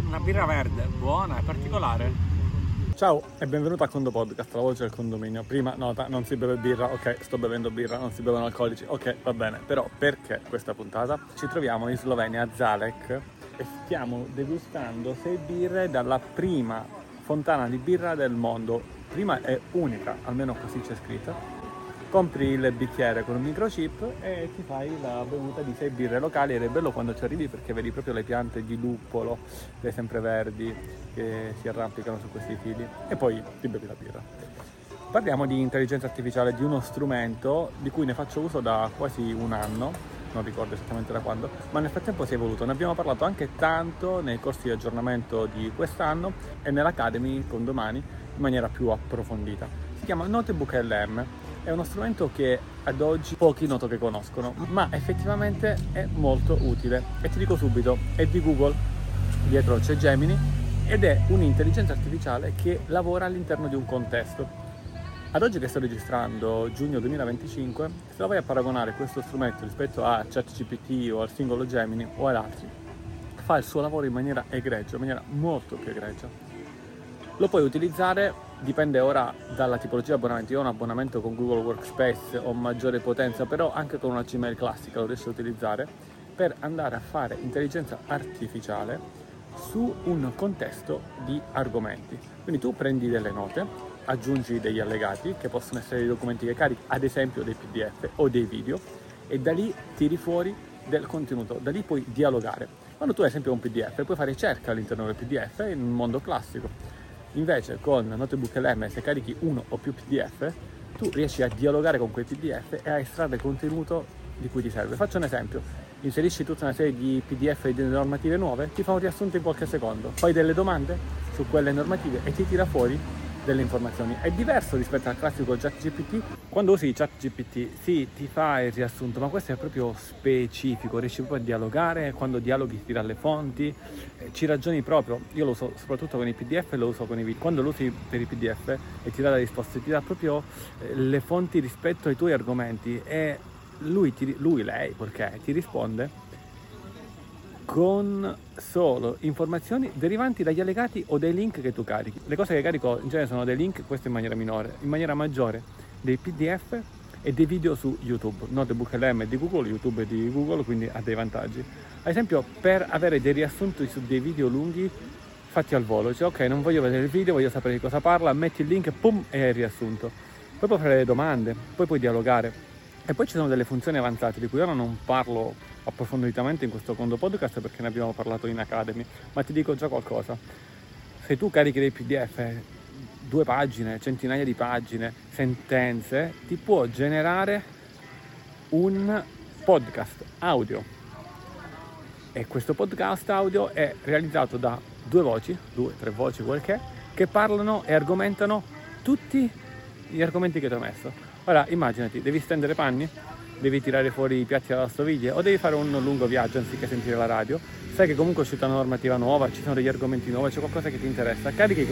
Una birra verde, buona e particolare. Ciao e benvenuto a Condo Podcast, la voce del condominio. Prima nota, non si beve birra, ok, sto bevendo birra, non si bevono alcolici, ok, va bene. Però perché questa puntata? Ci troviamo in Slovenia, a Zalek, e stiamo degustando 6 birre dalla prima fontana di birra del mondo. Prima è unica, almeno così c'è scritto. Compri il bicchiere con un microchip e ti fai la bevuta di 6 birre locali ed è bello quando ci arrivi perché vedi proprio le piante di luppolo, le sempreverdi che si arrampicano su questi fili e poi ti bevi la birra. Parliamo di intelligenza artificiale, di uno strumento di cui ne faccio uso da quasi un anno, non ricordo esattamente da quando, ma nel frattempo si è evoluto. Ne abbiamo parlato anche tanto nei corsi di aggiornamento di quest'anno e nell'Academy con domani in maniera più approfondita. Si chiama Notebook LM. È uno strumento che ad oggi pochi noto che conoscono, ma effettivamente è molto utile. E ti dico subito, è di Google, dietro c'è Gemini, ed è un'intelligenza artificiale che lavora all'interno di un contesto. Ad oggi che sto registrando, giugno 2025, se la vai a paragonare questo strumento rispetto a ChatGPT o al singolo Gemini o ad altri, fa il suo lavoro in maniera egregia, in maniera molto più egregia. Lo puoi utilizzare, dipende ora dalla tipologia di abbonamento. Io ho un abbonamento con Google Workspace, ho maggiore potenza, però anche con una Gmail classica lo riesco a utilizzare per andare a fare intelligenza artificiale su un contesto di argomenti. Quindi tu prendi delle note, aggiungi degli allegati che possono essere dei documenti che carichi, ad esempio dei PDF o dei video, e da lì tiri fuori del contenuto, da lì puoi dialogare. Quando tu hai ad esempio un PDF puoi fare ricerca all'interno del PDF in un mondo classico. Invece con Notebook LM, se carichi uno o più PDF, tu riesci a dialogare con quei PDF e a estrarre contenuto di cui ti serve. Faccio un esempio: inserisci tutta una serie di PDF e di normative nuove, ti fa un riassunto in qualche secondo, fai delle domande su quelle normative e ti tira fuori delle informazioni. È diverso rispetto al classico ChatGPT. Quando usi ChatGPT sì, ti fa il riassunto, ma questo è proprio specifico, riesci proprio a dialogare, quando dialoghi ti tira le fonti, ci ragioni proprio. Io lo uso soprattutto con i PDF e lo uso con i video. Quando lo usi per i PDF e ti dà la risposta, ti dà proprio le fonti rispetto ai tuoi argomenti e lei, perché ti risponde con solo informazioni derivanti dagli allegati o dai link che tu carichi. Le cose che carico in genere sono dei link, questo in maniera minore, in maniera maggiore dei PDF e dei video su YouTube. Notebook LM è di Google, YouTube è di Google, quindi ha dei vantaggi. Ad esempio, per avere dei riassunti su dei video lunghi fatti al volo, cioè ok, non voglio vedere il video, voglio sapere di cosa parla, metti il link, pum, e hai il riassunto. Poi puoi fare le domande, poi puoi dialogare. E poi ci sono delle funzioni avanzate di cui ora non parlo approfonditamente in questo Condo Podcast perché ne abbiamo parlato in Academy, ma ti dico già qualcosa. Se tu carichi dei PDF, 2 pagine, centinaia di pagine, sentenze, ti può generare un podcast audio. E questo podcast audio è realizzato da 2, 3 voci, quel che parlano e argomentano tutti gli argomenti che ti ho messo. Ora immaginati, devi stendere panni, devi tirare fuori i piatti dalla lavastoviglie o devi fare un lungo viaggio anziché sentire la radio, sai che comunque è uscita una normativa nuova, ci sono degli argomenti nuovi, c'è qualcosa che ti interessa, carichi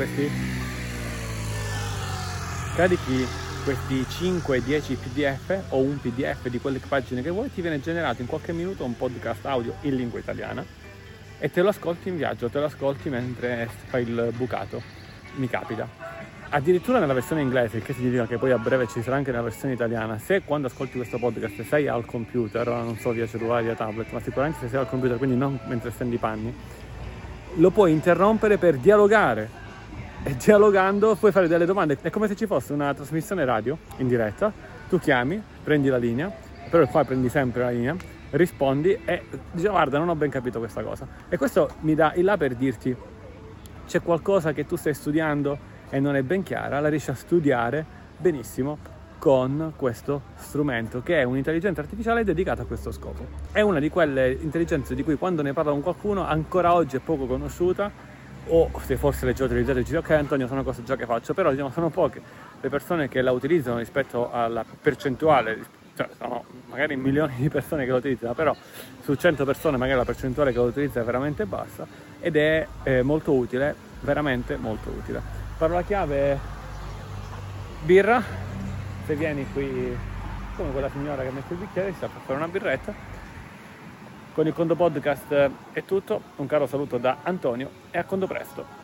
questi 5-10 PDF o un PDF di quelle pagine che vuoi, ti viene generato in qualche minuto un podcast audio in lingua italiana e te lo ascolti in viaggio, te lo ascolti mentre fai il bucato, mi capita. Addirittura nella versione inglese, che significa che poi a breve ci sarà anche nella versione italiana. Se quando ascolti questo podcast sei al computer, non so via cellulare, via tablet, ma sicuramente se sei al computer, quindi non mentre stendi i panni, lo puoi interrompere per dialogare e dialogando puoi fare delle domande. È come se ci fosse una trasmissione radio in diretta, tu chiami, prendi la linea, però qua prendi sempre la linea, rispondi e dici guarda, non ho ben capito questa cosa. E questo mi dà il là per dirti c'è qualcosa che tu stai studiando e non è ben chiara, la riesci a studiare benissimo con questo strumento che è un'intelligenza artificiale dedicata a questo scopo. È una di quelle intelligenze di cui quando ne parla con qualcuno ancora oggi è poco conosciuta, o se forse le già utilizzate dici ok Antonio, sono cose già che faccio, però diciamo, sono poche le persone che la utilizzano rispetto alla percentuale, cioè sono magari milioni di persone che la utilizzano, però su 100 persone magari la percentuale che la utilizza è veramente bassa ed è molto utile, veramente molto utile. Parola chiave birra, se vieni qui come quella signora che mette il bicchiere, si sta per fare una birretta, Con il Condo Podcast è tutto, un caro saluto da Antonio e a Condo presto.